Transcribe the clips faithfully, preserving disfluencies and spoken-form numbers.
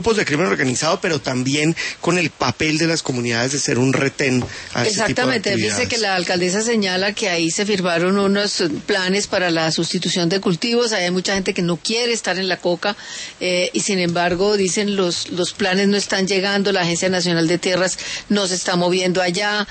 grupos de crimen organizado, pero también con el papel de las comunidades de ser un retén a ese Exactamente, tipo de dice que la alcaldesa señala que ahí se firmaron unos planes para la sustitución de cultivos, hay mucha gente que no quiere estar en la coca eh, y sin embargo dicen los los planes no están llegando, la Agencia Nacional de Tierras no se está moviendo allá,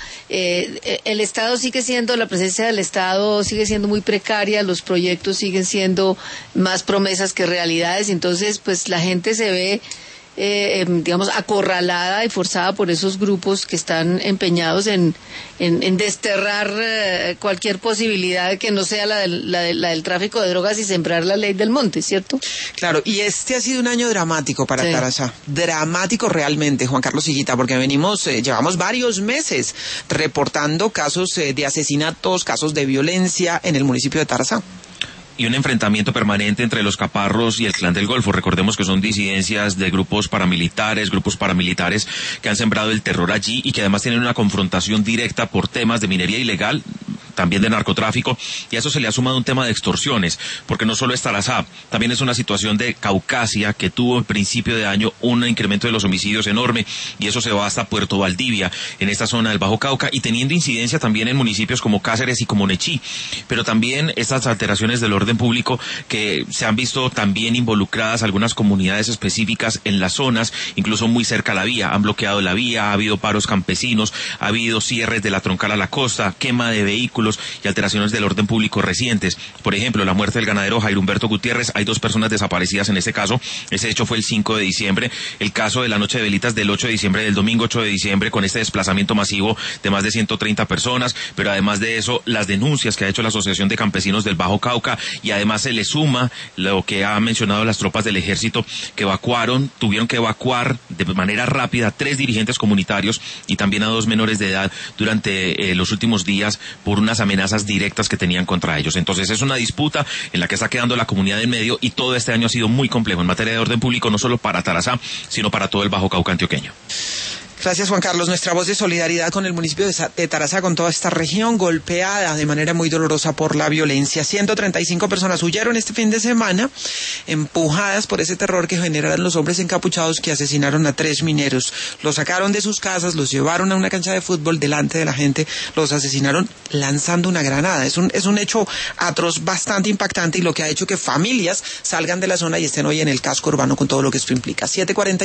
eh, el Estado sigue siendo, la presencia del Estado sigue siendo muy precaria, los proyectos siguen siendo más promesas que realidades, entonces pues la gente se ve Eh, digamos, acorralada y forzada por esos grupos que están empeñados en, en, en desterrar eh, cualquier posibilidad de que no sea la del, la, de, la del tráfico de drogas y sembrar la ley del monte, ¿cierto? Claro, y este ha sido un año dramático para sí. Tarazá, dramático realmente, Juan Carlos Higuita, porque venimos, eh, llevamos varios meses reportando casos eh, de asesinatos, casos de violencia en el municipio de Tarazá. Y un enfrentamiento permanente entre los caparros y el Clan del Golfo. Recordemos que son disidencias de grupos paramilitares, grupos paramilitares que han sembrado el terror allí y que además tienen una confrontación directa por temas de minería ilegal, también de narcotráfico, y a eso se le ha sumado un tema de extorsiones, porque no solo es Tarazá, también es una situación de Caucasia que tuvo en principio de año un incremento de los homicidios enorme, y eso se va hasta Puerto Valdivia, en esta zona del Bajo Cauca, y teniendo incidencia también en municipios como Cáceres y como Nechí, pero también estas alteraciones del orden público que se han visto también involucradas algunas comunidades específicas en las zonas, incluso muy cerca a la vía, han bloqueado la vía, ha habido paros campesinos, ha habido cierres de la troncal a la costa, quema de vehículos y alteraciones del orden público recientes. Por ejemplo, la muerte del ganadero Jairo Humberto Gutiérrez, hay dos personas desaparecidas en este caso, ese hecho fue el cinco de diciembre, el caso de la noche de velitas del ocho de diciembre, del domingo ocho de diciembre, con este desplazamiento masivo de más de ciento treinta personas, pero además de eso, las denuncias que ha hecho la Asociación de Campesinos del Bajo Cauca, y además se le suma lo que ha mencionado las tropas del ejército que evacuaron, tuvieron que evacuar de manera rápida a tres dirigentes comunitarios y también a dos menores de edad durante eh, los últimos días por unas amenazas directas que tenían contra ellos. Entonces es una disputa en la que está quedando la comunidad en medio y todo este año ha sido muy complejo en materia de orden público, no solo para Tarazá, sino para todo el Bajo Cauca antioqueño. Gracias, Juan Carlos. Nuestra voz de solidaridad con el municipio de Tarazá, con toda esta región golpeada de manera muy dolorosa por la violencia. ciento treinta y cinco personas huyeron este fin de semana, empujadas por ese terror que generaron los hombres encapuchados que asesinaron a tres mineros. Los sacaron de sus casas, los llevaron a una cancha de fútbol delante de la gente, los asesinaron lanzando una granada. Es un, es un hecho atroz, bastante impactante, y lo que ha hecho que familias salgan de la zona y estén hoy en el casco urbano con todo lo que esto implica. siete cuarenta